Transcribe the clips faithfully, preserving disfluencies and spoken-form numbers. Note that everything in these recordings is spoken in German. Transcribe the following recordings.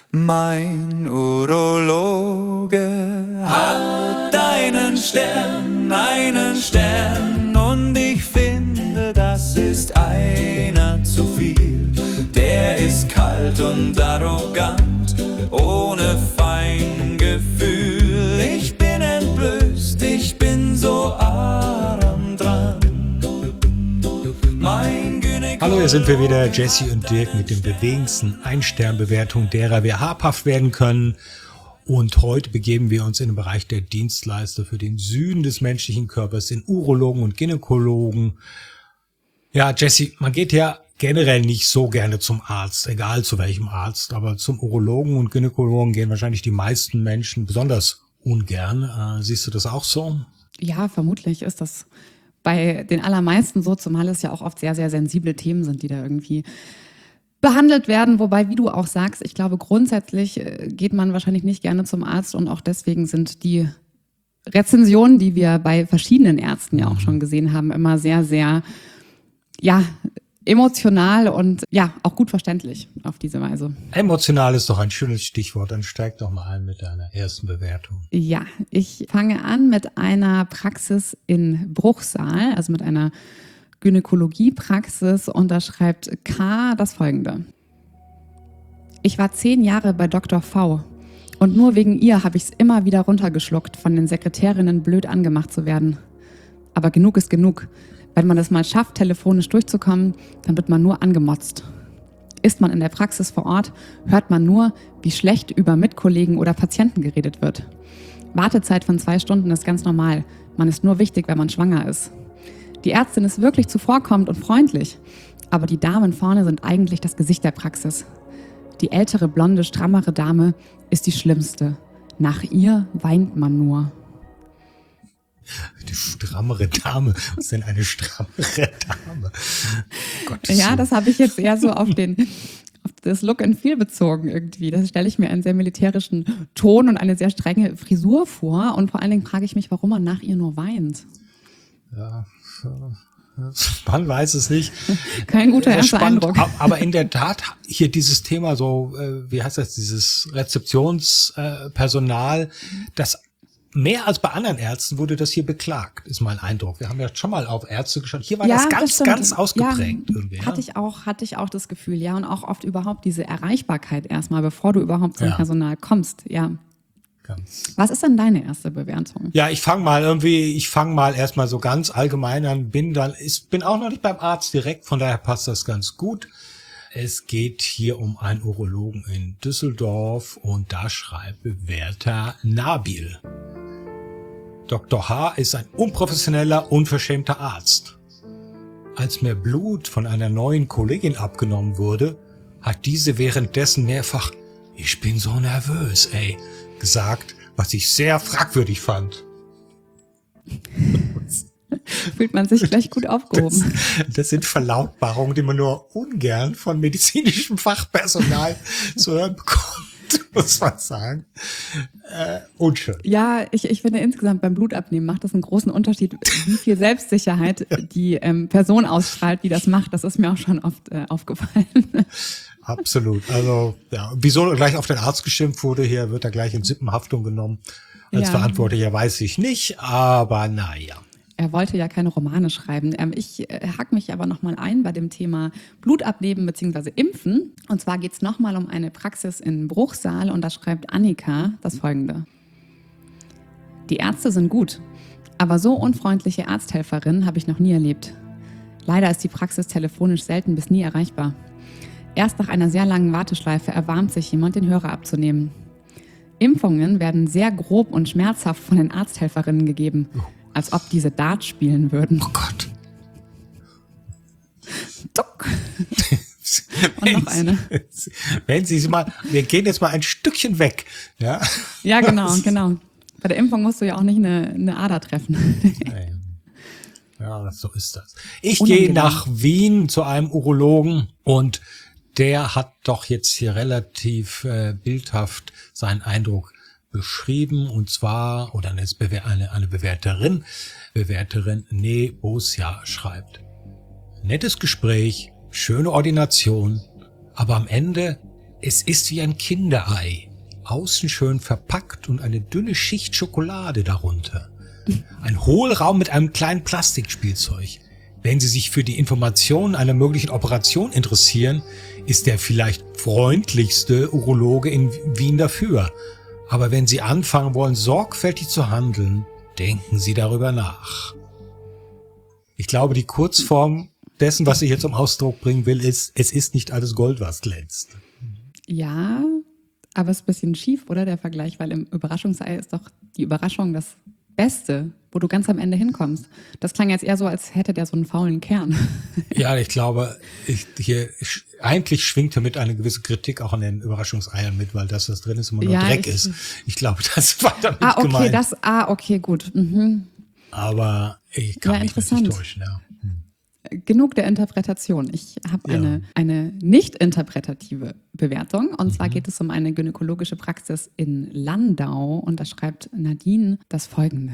Mein Urologe hat einen Stern, einen Stern, und ich finde, das ist einer zu viel. Der ist kalt und arrogant, ohne Feingefühl. Ich bin entblößt, ich bin so arm dran. Mein Gynäkologe. Hallo, hier sind wir wieder, Jesse und Dirk, mit den bewegendsten Ein-Stern-Bewertungen, derer wir habhaft werden können. Und heute begeben wir uns in den Bereich der Dienstleister für den Süden des menschlichen Körpers, den Urologen und Gynäkologen. Ja, Jesse, man geht ja generell nicht so gerne zum Arzt, egal zu welchem Arzt, aber zum Urologen und Gynäkologen gehen wahrscheinlich die meisten Menschen besonders ungern. Äh, siehst du das auch so? Ja, vermutlich ist das bei den allermeisten so, zumal es ja auch oft sehr, sehr sensible Themen sind, die da irgendwie behandelt werden. Wobei, wie du auch sagst, ich glaube, grundsätzlich geht man wahrscheinlich nicht gerne zum Arzt, und auch deswegen sind die Rezensionen, die wir bei verschiedenen Ärzten ja auch schon gesehen haben, immer sehr, sehr, ja, emotional und ja, auch gut verständlich auf diese Weise. Emotional ist doch ein schönes Stichwort. Dann steig doch mal ein mit deiner ersten Bewertung. Ja, ich fange an mit einer Praxis in Bruchsal, also mit einer Gynäkologiepraxis, und da schreibt K. das Folgende. Ich war zehn Jahre bei Doktor V. Und nur wegen ihr habe ich es immer wieder runtergeschluckt, von den Sekretärinnen blöd angemacht zu werden. Aber genug ist genug. Wenn man es mal schafft, telefonisch durchzukommen, dann wird man nur angemotzt. Ist man in der Praxis vor Ort, hört man nur, wie schlecht über Mitkollegen oder Patienten geredet wird. Wartezeit von zwei Stunden ist ganz normal. Man ist nur wichtig, wenn man schwanger ist. Die Ärztin ist wirklich zuvorkommend und freundlich. Aber die Damen vorne sind eigentlich das Gesicht der Praxis. Die ältere, blonde, strammere Dame ist die schlimmste. Nach ihr weint man nur. Die strammere Dame. Was ist denn eine strammere Dame? Gott, ja, das habe ich jetzt eher so auf den auf das Look and Feel bezogen irgendwie. Das stelle ich mir einen sehr militärischen Ton und eine sehr strenge Frisur vor. Und vor allen Dingen frage ich mich, warum man nach ihr nur weint. Ja, man weiß es nicht. Kein guter erster Spannend, Eindruck. Aber in der Tat, hier dieses Thema so, wie heißt das, dieses Rezeptionspersonal, das mehr als bei anderen Ärzten wurde das hier beklagt, ist mein Eindruck. Wir haben ja schon mal auf Ärzte geschaut. Hier war ja, das ganz, das ganz ausgeprägt. Ja, irgendwie, ja? Hatte ich auch, hatte ich auch das Gefühl, ja. Und auch oft überhaupt diese Erreichbarkeit erstmal, bevor du überhaupt zum ja. Personal kommst, ja. Ganz. Was ist denn deine erste Bewertung? Ja, ich fange mal irgendwie, ich fange mal erstmal so ganz allgemein an, bin dann, ich bin auch noch nicht beim Arzt direkt, von daher passt das ganz gut. Es geht hier um einen Urologen in Düsseldorf, und da schreibt Bewerter Nabil. Doktor H. ist ein unprofessioneller, unverschämter Arzt. Als mir Blut von einer neuen Kollegin abgenommen wurde, hat diese währenddessen mehrfach "Ich bin so nervös, ey" gesagt, was ich sehr fragwürdig fand. Fühlt man sich gleich gut aufgehoben. Das, das sind Verlautbarungen, die man nur ungern von medizinischem Fachpersonal zu hören bekommt, muss man sagen. Äh, unschön. Ja, ich, ich finde insgesamt beim Blutabnehmen macht das einen großen Unterschied, wie viel Selbstsicherheit die ähm, Person ausstrahlt, die das macht. Das ist mir auch schon oft äh, aufgefallen. Absolut. Also, ja, wieso gleich auf den Arzt geschimpft wurde, hier wird er gleich in Sippenhaftung genommen. Als Ja. Verantwortlicher weiß ich nicht, aber naja. Er wollte ja keine Romane schreiben. Ähm, ich äh, hack mich aber nochmal ein bei dem Thema Blutabnehmen bzw. Impfen. Und zwar geht es nochmal um eine Praxis in Bruchsal, und da schreibt Annika das Folgende. Die Ärzte sind gut, aber so unfreundliche Arzthelferinnen habe ich noch nie erlebt. Leider ist die Praxis telefonisch selten bis nie erreichbar. Erst nach einer sehr langen Warteschleife erbarmt sich jemand, den Hörer abzunehmen. Impfungen werden sehr grob und schmerzhaft von den Arzthelferinnen gegeben, als ob diese Dart spielen würden. Oh Gott. Duck. Und noch eine. Wenn Sie mal, wir gehen jetzt mal ein Stückchen weg. Ja, Ja, genau, genau. Bei der Impfung musst du ja auch nicht eine, eine Ader treffen. ja, so ist das. Ich Unangenehm. gehe nach Wien zu einem Urologen, und der hat doch jetzt hier relativ äh, bildhaft seinen Eindruck beschrieben, und zwar, oder eine, eine, eine Bewerterin, Bewerterin Nebosja schreibt: Nettes Gespräch, schöne Ordination, aber am Ende Es ist wie ein Kinderei, außen schön verpackt und eine dünne Schicht Schokolade darunter. Ein Hohlraum mit einem kleinen Plastikspielzeug. Wenn Sie sich für die Informationen einer möglichen Operation interessieren, ist der vielleicht freundlichste Urologe in Wien dafür. Aber wenn Sie anfangen wollen, sorgfältig zu handeln, denken Sie darüber nach. Ich glaube, die Kurzform dessen, was ich jetzt zum Ausdruck bringen will, ist, es ist nicht alles Gold, was glänzt. Ja, aber es ist ein bisschen schief, oder, der Vergleich, weil im Überraschungsei ist doch die Überraschung das Beste, wo du ganz am Ende hinkommst. Das klang jetzt eher so, als hätte der so einen faulen Kern. Ja, ich glaube, ich, hier eigentlich schwingt damit eine gewisse Kritik auch an den Überraschungseiern mit, weil das, was drin ist, immer nur Ja, Dreck ich- ist. Ich glaube, das war damit Ah, okay, gemeint. das, ah, okay, gut. Mhm. Aber ich kann Ja, mich nicht interessant. täuschen. Ja. Genug der Interpretation. Ich habe Ja. eine, eine nicht interpretative Bewertung. Und zwar geht es um eine gynäkologische Praxis in Landau. Und da schreibt Nadine das Folgende.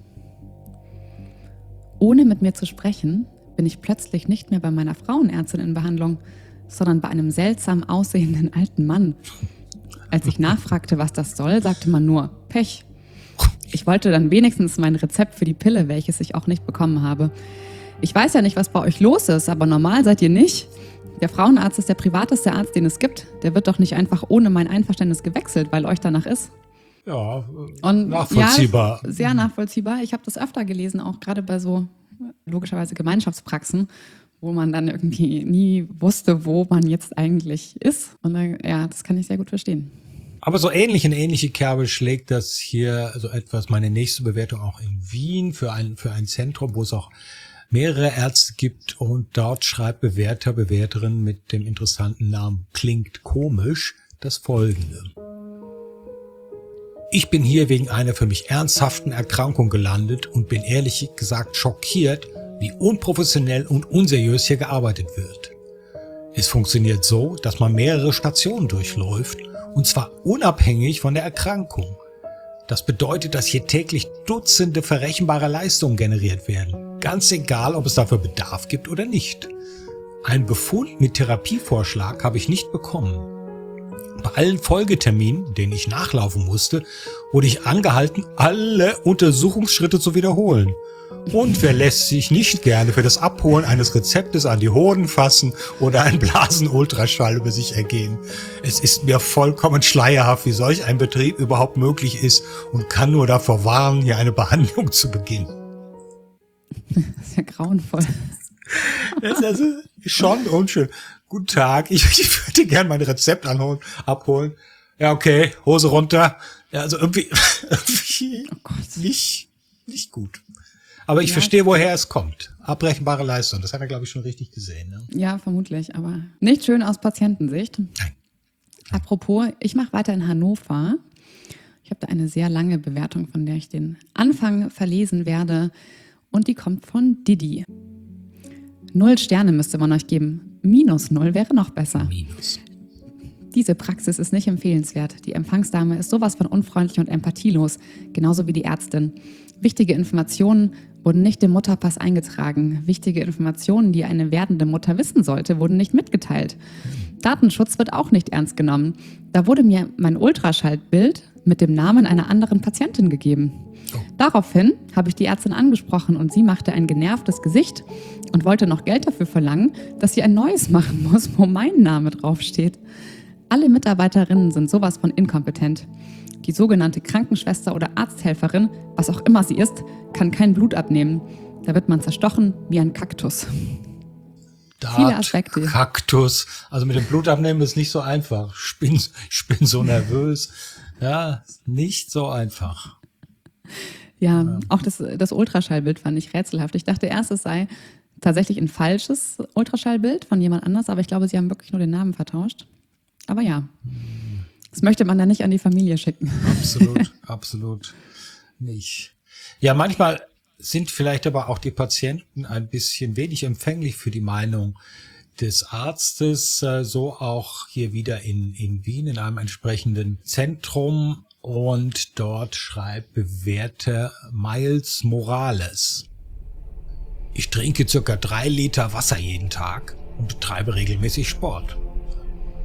Ohne mit mir zu sprechen, bin ich plötzlich nicht mehr bei meiner Frauenärztin in Behandlung, sondern bei einem seltsam aussehenden alten Mann. Als ich nachfragte, was das soll, sagte man nur Pech. Ich wollte dann wenigstens mein Rezept für die Pille, welches ich auch nicht bekommen habe. Ich weiß ja nicht, was bei euch los ist, aber normal seid ihr nicht. Der Frauenarzt ist der privateste Arzt, den es gibt. Der wird doch nicht einfach ohne mein Einverständnis gewechselt, weil euch danach ist. Ja, Und nachvollziehbar. Ja, sehr nachvollziehbar. Ich habe das öfter gelesen, auch gerade bei so logischerweise Gemeinschaftspraxen, wo man dann irgendwie nie wusste, wo man jetzt eigentlich ist. Und dann, ja, das kann ich sehr gut verstehen. Aber so ähnlich in ähnliche Kerbe schlägt das hier so etwas, meine nächste Bewertung auch in Wien für ein, für ein Zentrum, wo es auch mehrere Ärzte gibt, und dort schreibt Bewerter, Bewerterin mit dem interessanten Namen Klingt komisch das Folgende. Ich bin hier wegen einer für mich ernsthaften Erkrankung gelandet und bin ehrlich gesagt schockiert, wie unprofessionell und unseriös hier gearbeitet wird. Es funktioniert so, dass man mehrere Stationen durchläuft, und zwar unabhängig von der Erkrankung. Das bedeutet, dass hier täglich Dutzende verrechenbare Leistungen generiert werden. Ganz egal, ob es dafür Bedarf gibt oder nicht. Einen Befund mit Therapievorschlag habe ich nicht bekommen. Bei allen Folgeterminen, denen ich nachlaufen musste, wurde ich angehalten, alle Untersuchungsschritte zu wiederholen. Und wer lässt sich nicht gerne für das Abholen eines Rezeptes an die Hoden fassen oder einen Blasenultraschall über sich ergehen? Es ist mir vollkommen schleierhaft, wie solch ein Betrieb überhaupt möglich ist, und kann nur davor warnen, hier eine Behandlung zu beginnen. Das ist ja grauenvoll. Das ist also schon unschön. Guten Tag, ich, ich würde gerne mein Rezept anholen, abholen. Ja, okay, Hose runter. Ja, also irgendwie, irgendwie Oh Gott. nicht, nicht gut. Aber ich Ja. verstehe, woher es kommt. Abrechenbare Leistung, das hat er, glaube ich, schon richtig gesehen. Ne? Ja, vermutlich, aber nicht schön aus Patientensicht. Nein. Apropos, ich mache weiter in Hannover. Ich habe da eine sehr lange Bewertung, von der ich den Anfang verlesen werde. Und die kommt von Didi. Null Sterne müsste man euch geben. Minus null wäre noch besser. Minus. Diese Praxis ist nicht empfehlenswert. Die Empfangsdame ist sowas von unfreundlich und empathielos, genauso wie die Ärztin. Wichtige Informationen wurden nicht im Mutterpass eingetragen. Wichtige Informationen, die eine werdende Mutter wissen sollte, wurden nicht mitgeteilt. Datenschutz wird auch nicht ernst genommen. Da wurde mir mein Ultraschallbild mit dem Namen einer anderen Patientin gegeben. Daraufhin habe ich die Ärztin angesprochen und sie machte ein genervtes Gesicht und wollte noch Geld dafür verlangen, dass sie ein neues machen muss, wo mein Name draufsteht. Alle Mitarbeiterinnen sind sowas von inkompetent. Die sogenannte Krankenschwester oder Arzthelferin, was auch immer sie ist, kann kein Blut abnehmen. Da wird man zerstochen wie ein Kaktus. Viele Dart, Aspekte. Kaktus. Also mit dem Blutabnehmen ist nicht so einfach. Ich bin, ich bin so nervös. Ja, nicht so einfach. Ja, auch das, das Ultraschallbild fand ich rätselhaft. Ich dachte erst, es sei tatsächlich ein falsches Ultraschallbild von jemand anders, aber ich glaube, sie haben wirklich nur den Namen vertauscht. Aber ja, das möchte man dann nicht an die Familie schicken. Absolut, absolut nicht. Ja, manchmal sind vielleicht aber auch die Patienten ein bisschen wenig empfänglich für die Meinung des Arztes, so auch hier wieder in, in Wien in einem entsprechenden Zentrum. Und dort schreibt Bewerter Miles Morales: Ich trinke circa drei Liter Wasser jeden Tag und betreibe regelmäßig Sport.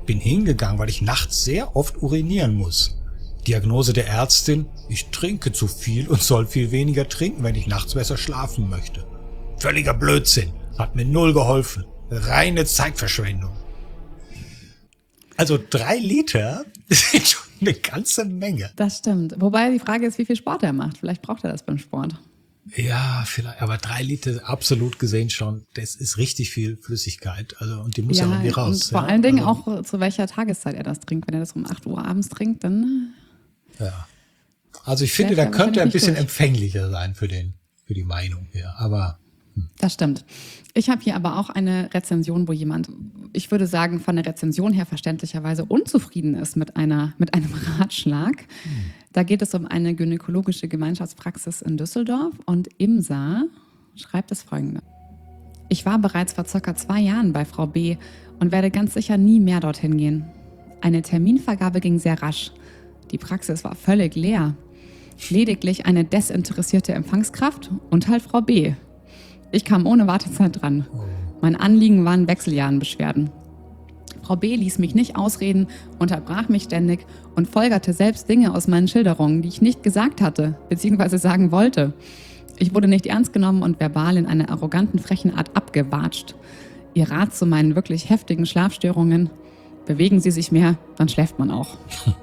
Bin hingegangen, weil ich nachts sehr oft urinieren muss. Diagnose der Ärztin, ich trinke zu viel und soll viel weniger trinken, wenn ich nachts besser schlafen möchte. Völliger Blödsinn, hat mir null geholfen. Reine Zeitverschwendung. Also drei Liter sind schon eine ganze Menge. Das stimmt. Wobei die Frage ist, wie viel Sport er macht. Vielleicht braucht er das beim Sport. Ja, vielleicht, aber drei Liter absolut gesehen schon, das ist richtig viel Flüssigkeit. Also, und die muss ja, ja irgendwie raus. Und vor ja. allen Dingen also, auch zu welcher Tageszeit er das trinkt. Wenn er das um acht Uhr abends trinkt, dann... Ja. Also ich finde, da könnte er ein bisschen durch. empfänglicher sein für den, für die Meinung hier. Aber hm. Das stimmt. Ich habe hier aber auch eine Rezension, wo jemand, ich würde sagen, von der Rezension her verständlicherweise unzufrieden ist mit einer, mit einem Ratschlag. Hm. Da geht es um eine gynäkologische Gemeinschaftspraxis in Düsseldorf und Imsa schreibt das Folgende. Ich war bereits vor circa zwei Jahren bei Frau B. und werde ganz sicher nie mehr dorthin gehen. Eine Terminvergabe ging sehr rasch. Die Praxis war völlig leer. Lediglich eine desinteressierte Empfangskraft und halt Frau B. Ich kam ohne Wartezeit dran. Mein Anliegen waren Wechseljahrenbeschwerden. Frau B. ließ mich nicht ausreden, unterbrach mich ständig und folgerte selbst Dinge aus meinen Schilderungen, die ich nicht gesagt hatte, beziehungsweise sagen wollte. Ich wurde nicht ernst genommen und verbal in einer arroganten, frechen Art abgewatscht. Ihr Rat zu meinen wirklich heftigen Schlafstörungen: Bewegen Sie sich mehr, dann schläft man auch.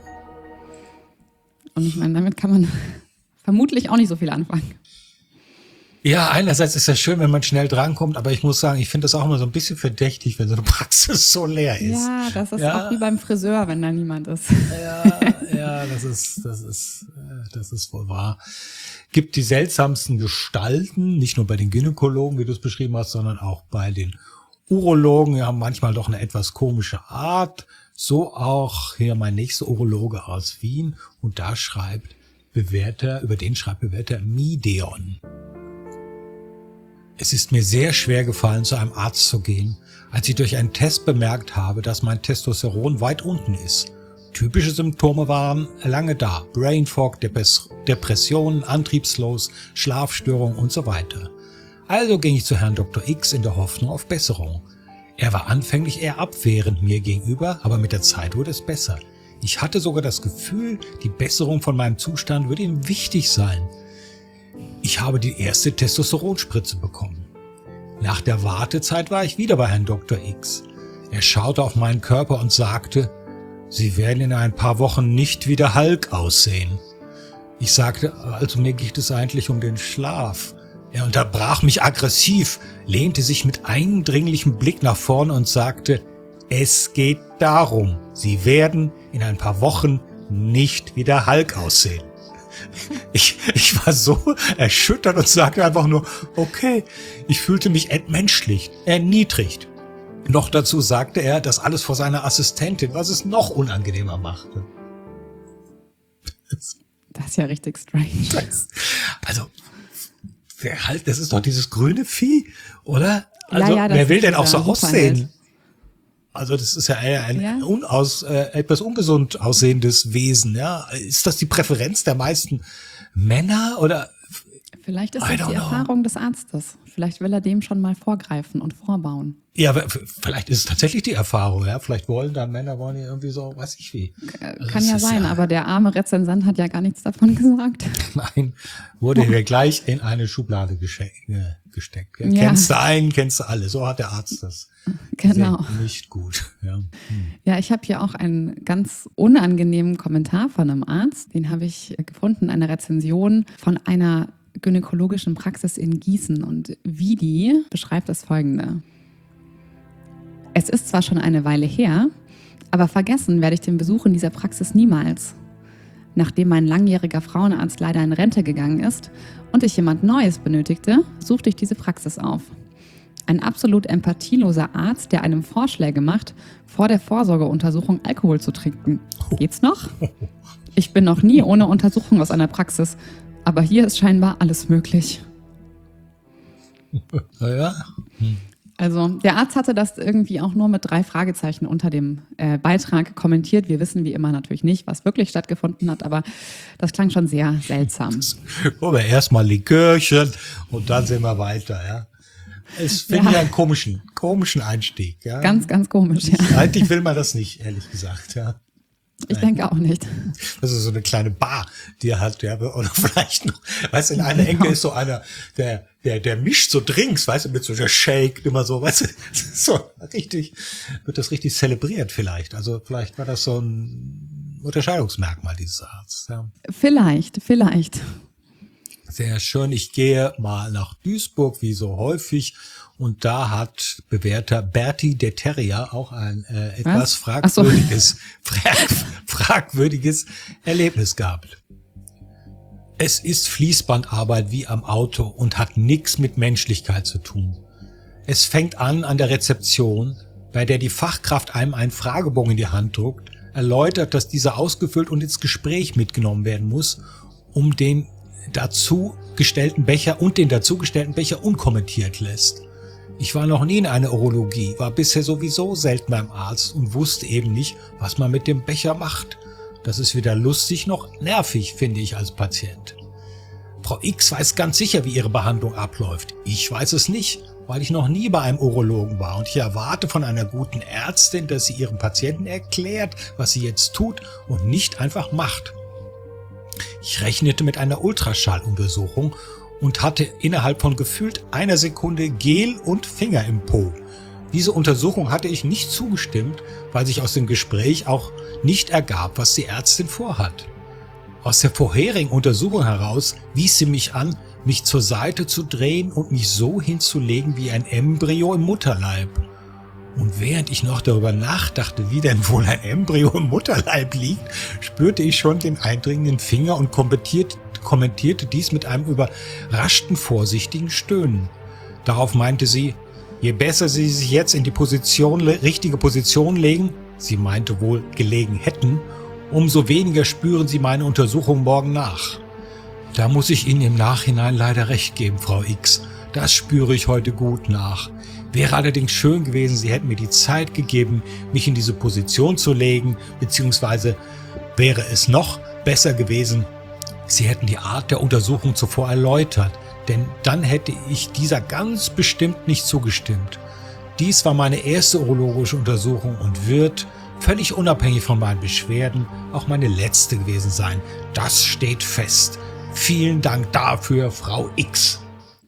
Und ich meine, damit kann man vermutlich auch nicht so viel anfangen. Ja, einerseits ist das schön, wenn man schnell drankommt, aber ich muss sagen, ich finde das auch immer so ein bisschen verdächtig, wenn so eine Praxis so leer ist. Ja, das ist ja. auch wie beim Friseur, wenn da niemand ist. Ja, ja, das ist, das ist, das ist wohl wahr. Gibt die seltsamsten Gestalten, nicht nur bei den Gynäkologen, wie du es beschrieben hast, sondern auch bei den Urologen. Die haben manchmal doch eine etwas komische Art. So auch hier mein nächster Urologe aus Wien, und da schreibt Bewerter, über den schreibt Bewerter Mideon. Es ist mir sehr schwer gefallen, zu einem Arzt zu gehen, als ich durch einen Test bemerkt habe, dass mein Testosteron weit unten ist. Typische Symptome waren lange da: Brain Fog, Depressionen, antriebslos, Schlafstörungen und so weiter. Also ging ich zu Herrn Doktor X in der Hoffnung auf Besserung. Er war anfänglich eher abwehrend mir gegenüber, aber mit der Zeit wurde es besser. Ich hatte sogar das Gefühl, die Besserung von meinem Zustand würde ihm wichtig sein. Ich habe die erste Testosteronspritze bekommen. Nach der Wartezeit war ich wieder bei Herrn Doktor X. Er schaute auf meinen Körper und sagte: Sie werden in ein paar Wochen nicht wie der Hulk aussehen. Ich sagte: Also mir geht es eigentlich um den Schlaf. Er unterbrach mich aggressiv, lehnte sich mit eindringlichem Blick nach vorne und sagte: Es geht darum, Sie werden in ein paar Wochen nicht wie der Hulk aussehen. Ich, ich war so erschüttert und sagte einfach nur: Okay. Ich fühlte mich entmenschlicht, erniedrigt. Noch dazu sagte er, das alles vor seiner Assistentin, was es noch unangenehmer machte. Das ist ja richtig strange. Das, also, wer halt, das ist doch dieses grüne Vieh, oder? Also, ja, ja, wer will denn auch so super aussehen? Halt. Also, das ist ja eher ein Ja. unaus, äh, etwas ungesund aussehendes Wesen, ja? Ist das die Präferenz der meisten Männer, oder? Vielleicht ist I das don't die know. Erfahrung des Arztes. Vielleicht will er dem schon mal vorgreifen und vorbauen. Ja, aber f- vielleicht ist es tatsächlich die Erfahrung, ja? Vielleicht wollen da Männer, wollen ja irgendwie so, weiß ich wie. Also Kann das ja ist sein, aber der arme Rezensent hat ja gar nichts davon gesagt. Nein, wurde hier gleich in eine Schublade gesche- äh, gesteckt. Ja? Ja. Kennst du einen, kennst du alle. So hat der Arzt das. Genau. Sehr nicht gut. Ja, hm. Ja, ich habe hier auch einen ganz unangenehmen Kommentar von einem Arzt. Den habe ich gefunden, eine Rezension von einer gynäkologischen Praxis in Gießen. Und Vidi beschreibt das Folgende. Es ist zwar schon eine Weile her, aber vergessen werde ich den Besuch in dieser Praxis niemals. Nachdem mein langjähriger Frauenarzt leider in Rente gegangen ist und ich jemand Neues benötigte, suchte ich diese Praxis auf. Ein absolut empathieloser Arzt, der einem Vorschläge macht, vor der Vorsorgeuntersuchung Alkohol zu trinken. Geht's noch? Ich bin noch nie ohne Untersuchung aus einer Praxis, aber hier ist scheinbar alles möglich. Na ja. Hm. Also der Arzt hatte das irgendwie auch nur mit drei Fragezeichen unter dem äh, Beitrag kommentiert. Wir wissen wie immer natürlich nicht, was wirklich stattgefunden hat, aber das klang schon sehr seltsam. Aber erstmal Likörchen und dann sehen wir weiter, ja. Es finde ich Ja. einen komischen, komischen Einstieg. Ja. Ganz, ganz komisch, ja. Eigentlich will man das nicht, ehrlich gesagt. Ja. Ich denke auch nicht. Das ist so eine kleine Bar, die er hat, ja, oder vielleicht noch, weißt du, in einer Ecke ist so einer, der, der, der mischt so Drinks, weißt du, mit so der Shake, immer so, weißt du, so richtig, wird das richtig zelebriert vielleicht. Also vielleicht war das so ein Unterscheidungsmerkmal dieses Arztes, ja. Vielleicht, vielleicht. Sehr schön. Ich gehe mal nach Duisburg, wie so häufig. Und da hat bewährter Berti de Terrier auch ein äh, etwas Was? Ach so. fragwürdiges, frag, fragwürdiges Erlebnis gehabt. Es ist Fließbandarbeit wie am Auto und hat nichts mit Menschlichkeit zu tun. Es fängt an an der Rezeption, bei der die Fachkraft einem einen Fragebogen in die Hand druckt, erläutert, dass dieser ausgefüllt und ins Gespräch mitgenommen werden muss, um den dazu gestellten Becher und den dazu gestellten Becher unkommentiert lässt. Ich war noch nie in einer Urologie, war bisher sowieso selten beim Arzt und wusste eben nicht, was man mit dem Becher macht. Das ist weder lustig noch nervig, finde ich als Patient. Frau X weiß ganz sicher, wie ihre Behandlung abläuft. Ich weiß es nicht, weil ich noch nie bei einem Urologen war und ich erwarte von einer guten Ärztin, dass sie ihrem Patienten erklärt, was sie jetzt tut und nicht einfach macht. Ich rechnete mit einer Ultraschalluntersuchung und hatte innerhalb von gefühlt einer Sekunde Gel und Finger im Po. Diese Untersuchung hatte ich nicht zugestimmt, weil sich aus dem Gespräch auch nicht ergab, was die Ärztin vorhat. Aus der vorherigen Untersuchung heraus wies sie mich an, mich zur Seite zu drehen und mich so hinzulegen wie ein Embryo im Mutterleib. Und während ich noch darüber nachdachte, wie denn wohl ein Embryo im Mutterleib liegt, spürte ich schon den eindringenden Finger und kommentierte, kommentierte dies mit einem überraschten, vorsichtigen Stöhnen. Darauf meinte sie, je besser Sie sich jetzt in die Position, richtige Position legen, sie meinte wohl gelegen hätten, umso weniger spüren Sie meine Untersuchung morgen nach. Da muss ich Ihnen im Nachhinein leider recht geben, Frau X. Das spüre ich heute gut nach. Wäre allerdings schön gewesen, Sie hätten mir die Zeit gegeben, mich in diese Position zu legen, beziehungsweise wäre es noch besser gewesen, Sie hätten die Art der Untersuchung zuvor erläutert, denn dann hätte ich dieser ganz bestimmt nicht zugestimmt. Dies war meine erste urologische Untersuchung und wird, völlig unabhängig von meinen Beschwerden, auch meine letzte gewesen sein. Das steht fest. Vielen Dank dafür, Frau X.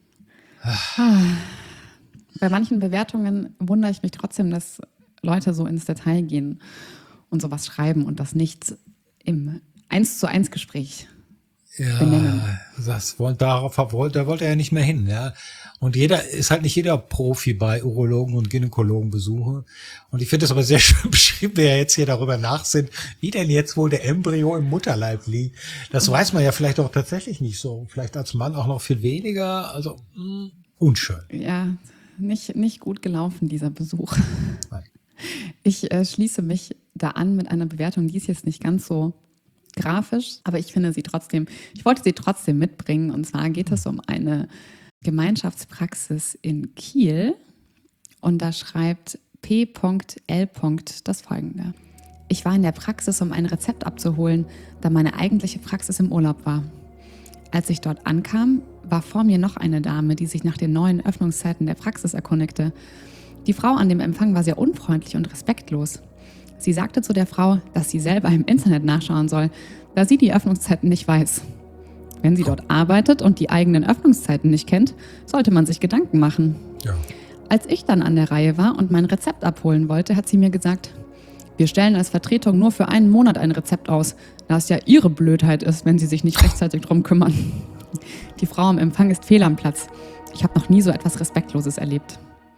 Bei manchen Bewertungen wundere ich mich trotzdem, dass Leute so ins Detail gehen und sowas schreiben und das nicht im eins zu eins Gespräch benennen. Ja, das wollte, darauf wollte, da wollte er ja nicht mehr hin, ja. Und jeder, ist halt nicht jeder Profi bei Urologen und Gynäkologenbesuche. Und ich finde das aber sehr schön beschrieben, wie er jetzt hier darüber nachsinnt, wie denn jetzt wohl der Embryo im Mutterleib liegt. Das weiß man ja vielleicht auch tatsächlich nicht so. Vielleicht als Mann auch noch viel weniger. Also, mh, unschön. Ja, nicht, nicht gut gelaufen, dieser Besuch. Nein. Ich äh, schließe mich da an mit einer Bewertung, die ist jetzt nicht ganz so grafisch, aber ich finde sie trotzdem, ich wollte sie trotzdem mitbringen. Und zwar geht es um eine Gemeinschaftspraxis in Kiel. Und da schreibt P L das Folgende. Ich war in der Praxis, um ein Rezept abzuholen, da meine eigentliche Praxis im Urlaub war. Als ich dort ankam, war vor mir noch eine Dame, die sich nach den neuen Öffnungszeiten der Praxis erkundigte. Die Frau an dem Empfang war sehr unfreundlich und respektlos. Sie sagte zu der Frau, dass sie selber im Internet nachschauen soll, da sie die Öffnungszeiten nicht weiß. Wenn sie dort arbeitet und die eigenen Öffnungszeiten nicht kennt, sollte man sich Gedanken machen. Ja. Als ich dann an der Reihe war und mein Rezept abholen wollte, hat sie mir gesagt, wir stellen als Vertretung nur für einen Monat ein Rezept aus, da es ja ihre Blödheit ist, wenn sie sich nicht rechtzeitig drum kümmern. Die Frau am Empfang ist fehl am Platz. Ich habe noch nie so etwas Respektloses erlebt.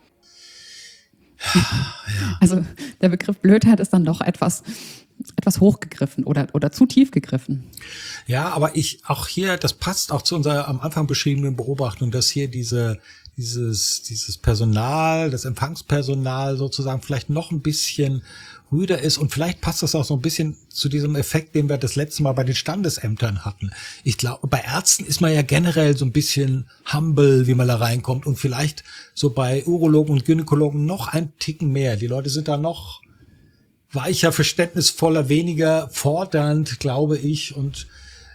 Ja. Also der Begriff Blödheit ist dann doch etwas, etwas hochgegriffen oder, oder zu tief gegriffen. Ja, aber ich, auch hier, das passt auch zu unserer am Anfang beschriebenen Beobachtung, dass hier diese, dieses, dieses Personal, das Empfangspersonal sozusagen vielleicht noch ein bisschen rüder ist und vielleicht passt das auch so ein bisschen zu diesem Effekt, den wir das letzte Mal bei den Standesämtern hatten. Ich glaube, bei Ärzten ist man ja generell so ein bisschen humble, wie man da reinkommt und vielleicht so bei Urologen und Gynäkologen noch ein Ticken mehr. Die Leute sind da noch weicher, verständnisvoller, weniger fordernd, glaube ich, und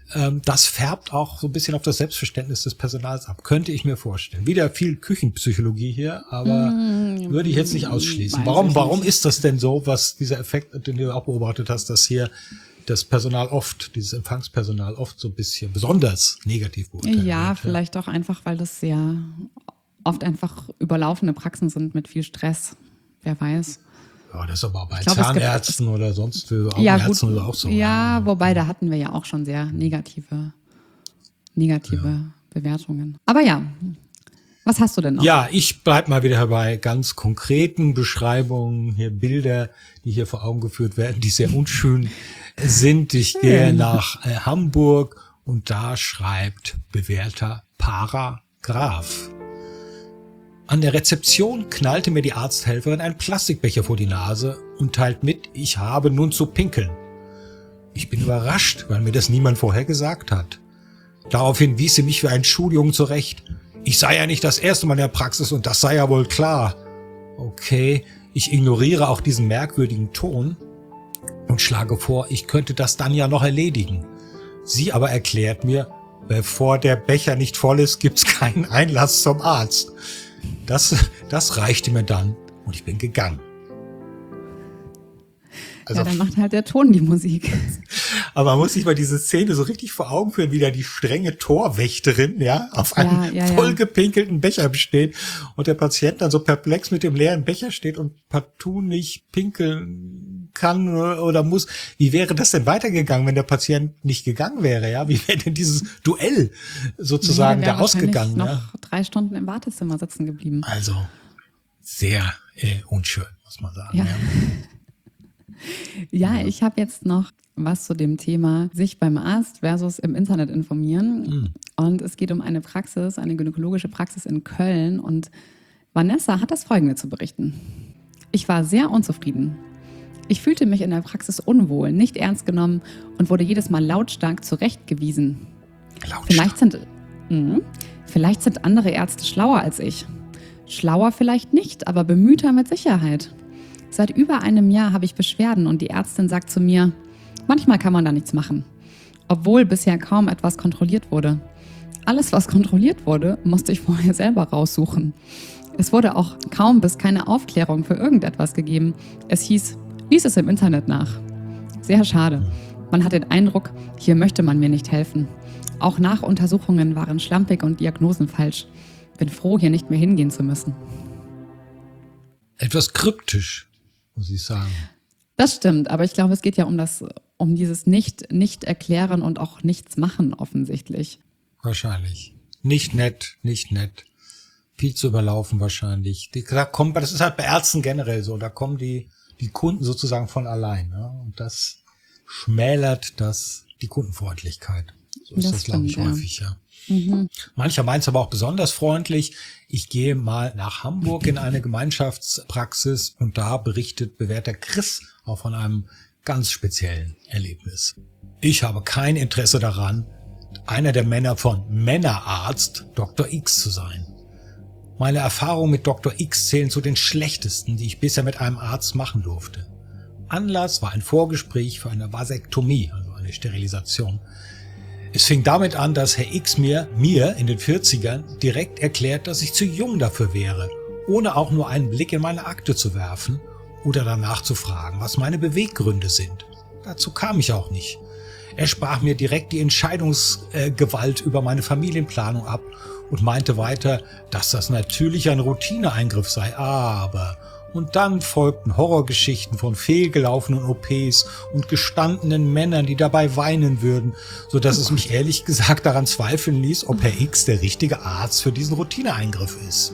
Ähm, das färbt auch so ein bisschen auf das Selbstverständnis des Personals ab. Könnte ich mir vorstellen. Wieder viel Küchenpsychologie hier, aber mm, würde ich jetzt nicht ausschließen. Warum, warum ist das denn so, was dieser Effekt, den du auch beobachtet hast, dass hier das Personal oft, dieses Empfangspersonal oft so ein bisschen besonders negativ beurteilt Ja, wird? vielleicht auch einfach, weil das sehr oft einfach überlaufene Praxen sind mit viel Stress. Wer weiß. Ja, das ist aber bei glaub, Zahnärzten gibt, oder sonst für ja, gut, Augenärzten oder auch so. Ja, wobei, da hatten wir ja auch schon sehr negative, negative ja. Bewertungen. Aber ja, was hast du denn noch? Ja, ich bleib mal wieder bei ganz konkreten Beschreibungen, hier Bilder, die hier vor Augen geführt werden, die sehr unschön sind. Ich gehe nach äh, Hamburg und da schreibt bewährter Paragraph. An der Rezeption knallte mir die Arzthelferin einen Plastikbecher vor die Nase und teilt mit, ich habe nun zu pinkeln. Ich bin überrascht, weil mir das niemand vorher gesagt hat. Daraufhin wies sie mich für einen Schuljungen zurecht. Ich sei ja nicht das erste Mal in der Praxis und das sei ja wohl klar. Okay, ich ignoriere auch diesen merkwürdigen Ton und schlage vor, ich könnte das dann ja noch erledigen. Sie aber erklärt mir, bevor der Becher nicht voll ist, gibt's keinen Einlass zum Arzt. Das, das reichte mir dann und ich bin gegangen. Also, ja, dann macht halt der Ton die Musik. Aber man muss sich mal diese Szene so richtig vor Augen führen, wie da die strenge Torwächterin, ja, auf einem ja, ja, vollgepinkelten ja. Becher besteht und der Patient dann so perplex mit dem leeren Becher steht und partout nicht pinkeln kann oder muss. Wie wäre das denn weitergegangen, wenn der Patient nicht gegangen wäre, ja? Wie wäre denn dieses Duell sozusagen ja, da ausgegangen? noch ja? drei Stunden im Wartezimmer sitzen geblieben. Also, sehr äh, unschön, muss man sagen. Ja. ja. Ja, ich habe jetzt noch was zu dem Thema sich beim Arzt versus im Internet informieren. Mhm. Und es geht um eine Praxis, eine gynäkologische Praxis in Köln. Und Vanessa hat das Folgende zu berichten. Ich war sehr unzufrieden. Ich fühlte mich in der Praxis unwohl, nicht ernst genommen und wurde jedes Mal lautstark zurechtgewiesen. Lautstark. Vielleicht sind, mh, vielleicht sind andere Ärzte schlauer als ich. Schlauer vielleicht nicht, aber bemühter mit Sicherheit. Seit über einem Jahr habe ich Beschwerden und die Ärztin sagt zu mir, manchmal kann man da nichts machen, obwohl bisher kaum etwas kontrolliert wurde. Alles, was kontrolliert wurde, musste ich vorher selber raussuchen. Es wurde auch kaum bis keine Aufklärung für irgendetwas gegeben. Es hieß, lies es im Internet nach. Sehr schade. Man hat den Eindruck, hier möchte man mir nicht helfen. Auch Nachuntersuchungen waren schlampig und Diagnosen falsch. Bin froh, hier nicht mehr hingehen zu müssen. Etwas kryptisch, muss ich sagen. Das stimmt, aber ich glaube, es geht ja um das, um dieses nicht, nicht erklären und auch nichts machen offensichtlich. Wahrscheinlich. Nicht nett, nicht nett. Viel zu überlaufen wahrscheinlich. Die, da kommt, das ist halt bei Ärzten generell so, da kommen die, die Kunden sozusagen von allein. Ne? Und das schmälert das, die Kundenfreundlichkeit. So ist das, das glaube ich, ja. häufig, ja. Mhm. Mancher meint es aber auch besonders freundlich. Ich gehe mal nach Hamburg in eine Gemeinschaftspraxis und da berichtet bewährter Chris auch von einem ganz speziellen Erlebnis. Ich habe kein Interesse daran, einer der Männer von Männerarzt Doktor X zu sein. Meine Erfahrungen mit Doktor X zählen zu den schlechtesten, die ich bisher mit einem Arzt machen durfte. Anlass war ein Vorgespräch für eine Vasektomie, also eine Sterilisation. Es fing damit an, dass Herr X mir, mir in den vierzigern direkt erklärt, dass ich zu jung dafür wäre, ohne auch nur einen Blick in meine Akte zu werfen oder danach zu fragen, was meine Beweggründe sind. Dazu kam ich auch nicht. Er sprach mir direkt die Entscheidungsgewalt über meine Familienplanung ab und meinte weiter, dass das natürlich ein Routineeingriff sei, aber... Und dann folgten Horrorgeschichten von fehlgelaufenen O Ps und gestandenen Männern, die dabei weinen würden, so dass es mich ehrlich gesagt daran zweifeln ließ, ob Herr X der richtige Arzt für diesen Routineeingriff ist.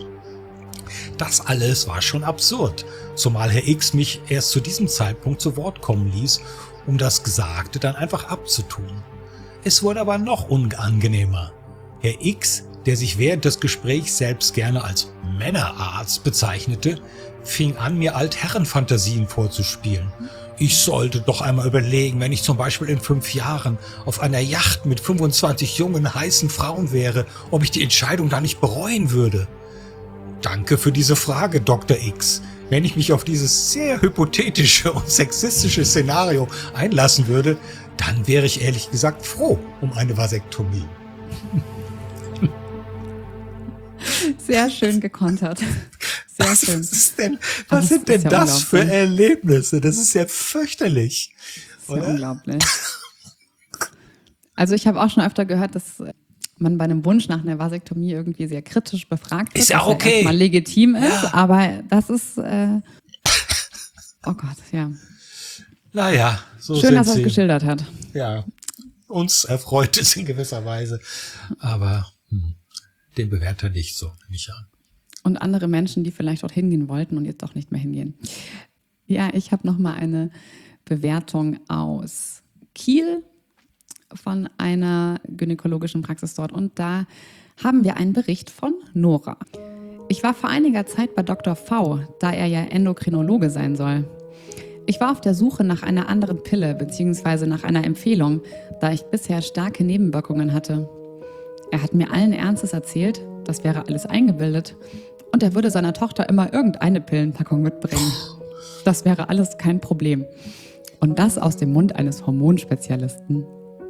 Das alles war schon absurd, zumal Herr X mich erst zu diesem Zeitpunkt zu Wort kommen ließ, um das Gesagte dann einfach abzutun. Es wurde aber noch unangenehmer. Herr X, der sich während des Gesprächs selbst gerne als Männerarzt bezeichnete, fing an, mir Altherrenfantasien vorzuspielen. Ich sollte doch einmal überlegen, wenn ich zum Beispiel in fünf Jahren auf einer Yacht mit fünfundzwanzig jungen, heißen Frauen wäre, ob ich die Entscheidung da nicht bereuen würde. Danke für diese Frage, Doktor X. Wenn ich mich auf dieses sehr hypothetische und sexistische Szenario einlassen würde, dann wäre ich ehrlich gesagt froh um eine Vasektomie. Sehr schön gekontert. Sehr Was, schön. ist denn, Aber was es sind denn ist ja das für unglaublich. Erlebnisse? Das ist ja fürchterlich. Sehr Oder? unglaublich. Also ich habe auch schon öfter gehört, dass man bei einem Wunsch nach einer Vasektomie irgendwie sehr kritisch befragt wird. Ist ja was okay. erstmal legitim ist, Ja. aber das ist, äh, oh Gott, ja. Naja, so Schön, sind dass er es sie. geschildert hat. Ja, uns erfreut es in gewisser Weise, aber hm, den Bewerter nicht so, nicht an. Und andere Menschen, die vielleicht dorthin gehen wollten und jetzt doch nicht mehr hingehen. Ja, ich habe noch mal eine Bewertung aus Kiel von einer gynäkologischen Praxis dort. Und da haben wir einen Bericht von Nora. Ich war vor einiger Zeit bei Doktor V, da er ja Endokrinologe sein soll. Ich war auf der Suche nach einer anderen Pille bzw. nach einer Empfehlung, da ich bisher starke Nebenwirkungen hatte. Er hat mir allen Ernstes erzählt, das wäre alles eingebildet und er würde seiner Tochter immer irgendeine Pillenpackung mitbringen. Das wäre alles kein Problem. Und das aus dem Mund eines Hormonspezialisten.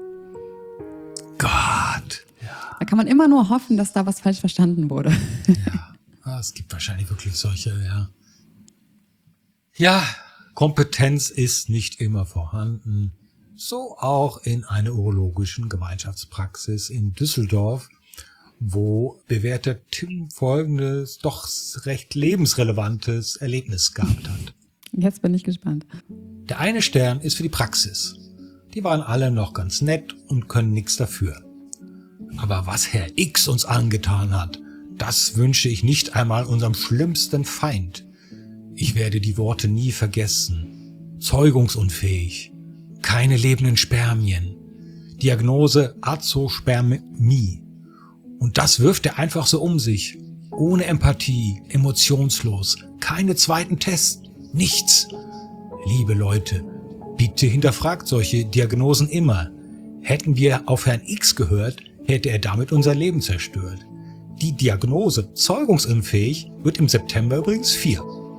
Gott. Da kann man immer nur hoffen, dass da was falsch verstanden wurde. Ah, es gibt wahrscheinlich wirklich solche, ja. Ja, Kompetenz ist nicht immer vorhanden. So auch in einer urologischen Gemeinschaftspraxis in Düsseldorf, wo bewährter Tim folgendes, doch recht lebensrelevantes Erlebnis gehabt hat. Jetzt bin ich gespannt. Der eine Stern ist für die Praxis. Die waren alle noch ganz nett und können nichts dafür. Aber was Herr X uns angetan hat, das wünsche ich nicht einmal unserem schlimmsten Feind. Ich werde die Worte nie vergessen. Zeugungsunfähig. Keine lebenden Spermien. Diagnose Azospermie. Und das wirft er einfach so um sich. Ohne Empathie, emotionslos. Keine zweiten Tests. Nichts. Liebe Leute, bitte hinterfragt solche Diagnosen immer. Hätten wir auf Herrn X gehört, hätte er damit unser Leben zerstört. Die Diagnose zeugungsunfähig wird im September übrigens vier.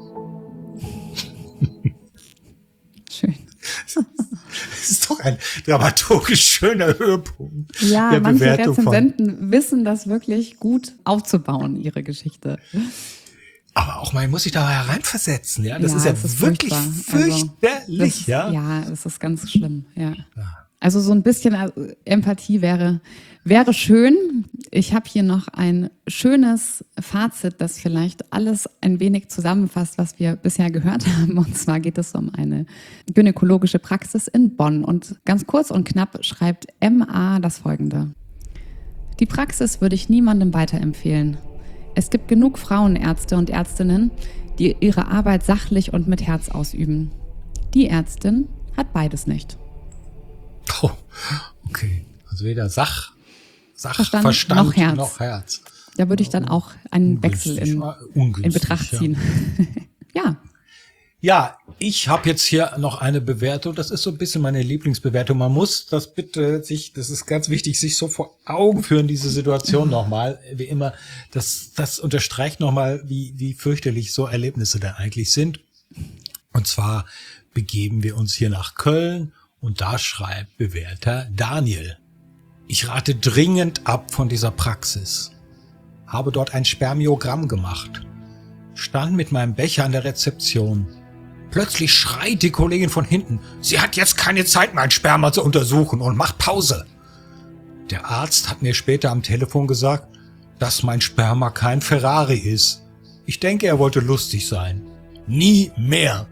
Schön. Das ist doch ein dramaturgisch schöner Höhepunkt Ja, der manche Bewertung von. Rezensenten wissen das wirklich gut aufzubauen, ihre Geschichte. Aber auch man muss sich da hereinversetzen, ja. Das Ja, ist ja es ist wirklich furchtbar. Also, fürchterlich, das, ja. Ja, es ist ganz schlimm, ja. Also so ein bisschen Empathie wäre, wäre schön. Ich habe hier noch ein schönes Fazit, das vielleicht alles ein wenig zusammenfasst, was wir bisher gehört haben. Und zwar geht es um eine gynäkologische Praxis in Bonn. Und ganz kurz und knapp schreibt M A das Folgende. Die Praxis würde ich niemandem weiterempfehlen. Es gibt genug Frauenärzte und Ärztinnen, die ihre Arbeit sachlich und mit Herz ausüben. Die Ärztin hat beides nicht. Oh, okay. Also weder Sach, Sach Verstand, Verstand, noch Herz. noch Herz. Da würde ich dann auch einen Wechsel in, Ungünstig, in Betracht ja. ziehen. Ja, Ja, ich habe jetzt hier noch eine Bewertung. Das ist so ein bisschen meine Lieblingsbewertung. Man muss das bitte sich, das ist ganz wichtig, sich so vor Augen führen, diese Situation nochmal. Wie immer, das, das unterstreicht nochmal, wie, wie fürchterlich so Erlebnisse da eigentlich sind. Und zwar begeben wir uns hier nach Köln und da schreibt Bewerter Daniel. Ich rate dringend ab von dieser Praxis. Habe dort ein Spermiogramm gemacht. Stand mit meinem Becher an der Rezeption. Plötzlich schreit die Kollegin von hinten, sie hat jetzt keine Zeit, mein Sperma zu untersuchen und macht Pause. Der Arzt hat mir später am Telefon gesagt, dass mein Sperma kein Ferrari ist. Ich denke, er wollte lustig sein. Nie mehr.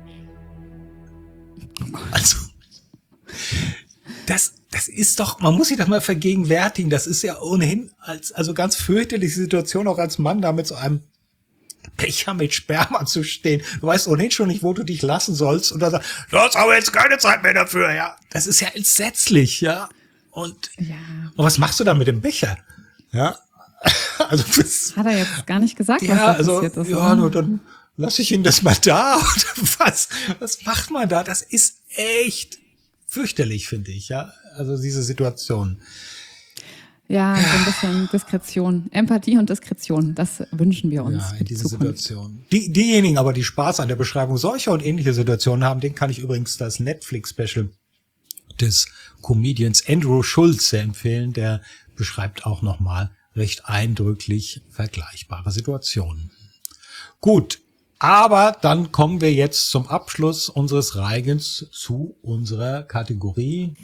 Also, das, das ist doch, man muss sich das mal vergegenwärtigen, das ist ja ohnehin als, also ganz fürchterliche Situation, auch als Mann da mit so einem Becher mit Sperma zu stehen. Du weißt ohnehin schon nicht, wo du dich lassen sollst. Und dann sagst du hast aber jetzt keine Zeit mehr dafür, ja. Das ist ja entsetzlich, ja. Und, ja. und was machst du dann mit dem Becher? Ja. Also, das, Hat er jetzt gar nicht gesagt, was ja, da also, passiert ist. ja, oder? nur dann lasse ich ihn das mal da. Oder was? Was macht man da? Das ist echt fürchterlich, finde ich, ja. Also, diese Situation. Ja, so ein bisschen Diskretion. Empathie und Diskretion, das wünschen wir uns Ja, für in die dieser Zukunft. Situation. Die, diejenigen aber, die Spaß an der Beschreibung solcher und ähnlicher Situationen haben, den kann ich übrigens das Netflix-Special des Comedians Andrew Schulze empfehlen. Der beschreibt auch nochmal recht eindrücklich vergleichbare Situationen. Gut, aber dann kommen wir jetzt zum Abschluss unseres Reigens zu unserer Kategorie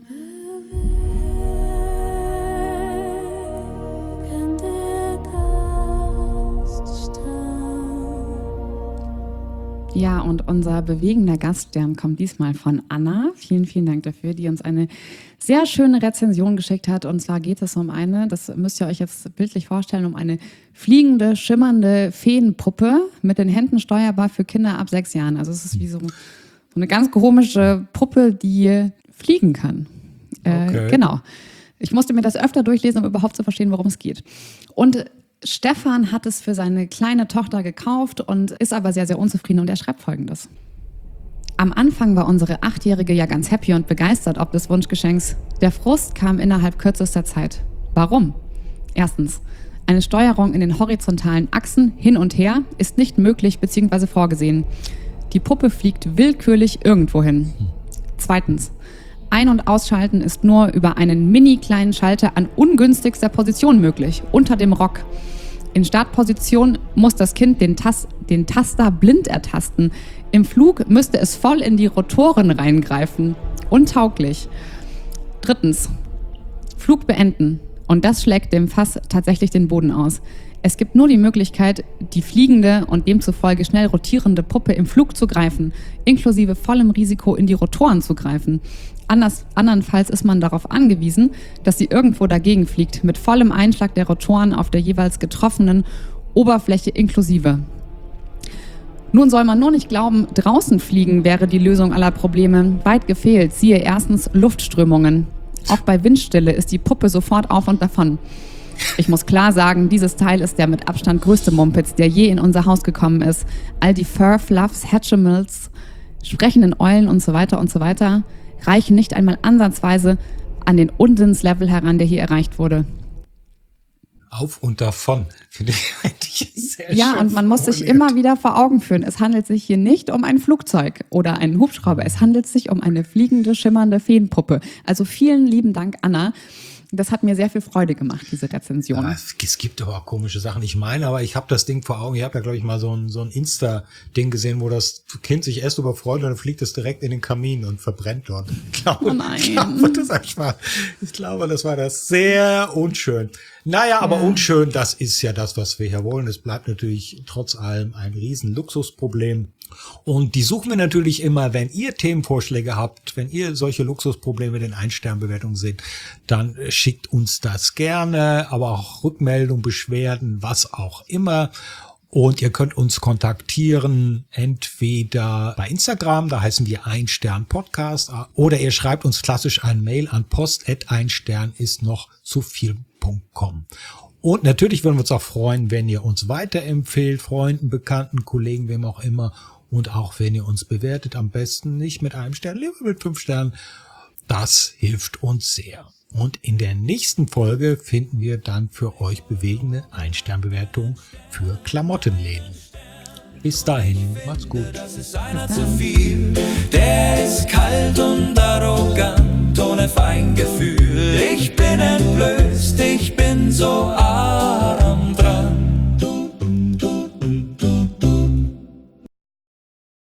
Ja, und unser bewegender Gaststern kommt diesmal von Anna. Vielen, vielen Dank dafür, die uns eine sehr schöne Rezension geschickt hat. Und zwar geht es um eine, das müsst ihr euch jetzt bildlich vorstellen, um eine fliegende, schimmernde Feenpuppe mit den Händen steuerbar für Kinder ab sechs Jahren. Also es ist wie so, so eine ganz komische Puppe, die fliegen kann. Äh, Okay. Genau. Ich musste mir das öfter durchlesen, um überhaupt zu verstehen, worum es geht. Und Stefan hat es für seine kleine Tochter gekauft und ist aber sehr, sehr unzufrieden und er schreibt Folgendes. Am Anfang war unsere Achtjährige ja ganz happy und begeistert ob des Wunschgeschenks. Der Frust kam innerhalb kürzester Zeit. Warum? Erstens, eine Steuerung in den horizontalen Achsen hin und her ist nicht möglich bzw. vorgesehen. Die Puppe fliegt willkürlich irgendwo hin. Zweitens, Ein- und Ausschalten ist nur über einen mini kleinen Schalter an ungünstigster Position möglich, unter dem Rock. In Startposition muss das Kind den, Tas- den Taster blind ertasten. Im Flug müsste es voll in die Rotoren reingreifen. Untauglich. Drittens, Flug beenden. Und das schlägt dem Fass tatsächlich den Boden aus. Es gibt nur die Möglichkeit, die fliegende und demzufolge schnell rotierende Puppe im Flug zu greifen, inklusive vollem Risiko in die Rotoren zu greifen. Anders, andernfalls ist man darauf angewiesen, dass sie irgendwo dagegen fliegt, mit vollem Einschlag der Rotoren auf der jeweils getroffenen Oberfläche inklusive. Nun soll man nur nicht glauben, draußen fliegen wäre die Lösung aller Probleme. Weit gefehlt, siehe erstens Luftströmungen. Auch bei Windstille ist die Puppe sofort auf und davon. Ich muss klar sagen, dieses Teil ist der mit Abstand größte Mumpitz, der je in unser Haus gekommen ist. All die Fur, Fluffs, Hatchimals, sprechenden Eulen und so weiter und so weiter reichen nicht einmal ansatzweise an den Unsinnslevel heran, der hier erreicht wurde. Auf und davon. Finde ich eigentlich sehr Ja, schön und man muss sich formuliert. immer wieder vor Augen führen, es handelt sich hier nicht um ein Flugzeug oder einen Hubschrauber, es handelt sich um eine fliegende, schimmernde Feenpuppe. Also vielen lieben Dank, Anna. Das hat mir sehr viel Freude gemacht, diese Rezension. Ja, es gibt aber auch komische Sachen. Ich meine, aber ich habe das Ding vor Augen. Ich habe ja, glaube ich, mal so ein, so ein Insta-Ding gesehen, wo das Kind sich erst überfreut und dann fliegt es direkt in den Kamin und verbrennt dort. Ich glaube, Oh nein. Ich glaube, das, war Spaß. Ich glaube, das war das sehr unschön. Naja, aber Ja. unschön, das ist ja das, was wir hier wollen. Es bleibt natürlich trotz allem ein riesen Luxusproblem. Und die suchen wir natürlich immer, wenn ihr Themenvorschläge habt, wenn ihr solche Luxusprobleme in den Ein-Stern-Bewertungen seht, dann schickt uns das gerne, aber auch Rückmeldungen, Beschwerden, was auch immer. Und ihr könnt uns kontaktieren, entweder bei Instagram, da heißen wir Ein-Stern-Podcast, oder ihr schreibt uns klassisch ein Mail an post at einstern ist noch zu viel punkt com. Und natürlich würden wir uns auch freuen, wenn ihr uns weiterempfehlt, Freunden, Bekannten, Kollegen, wem auch immer. Und auch wenn ihr uns bewertet, am besten nicht mit einem Stern, lieber mit fünf Sternen. Das hilft uns sehr. Und in der nächsten Folge finden wir dann für euch bewegende Ein-Stern-Bewertungen für Klamottenläden. Bis dahin, macht's gut. Das ist einer zu viel. Der ist kalt und arrogant, ohne Feingefühl. Ich bin entblößt.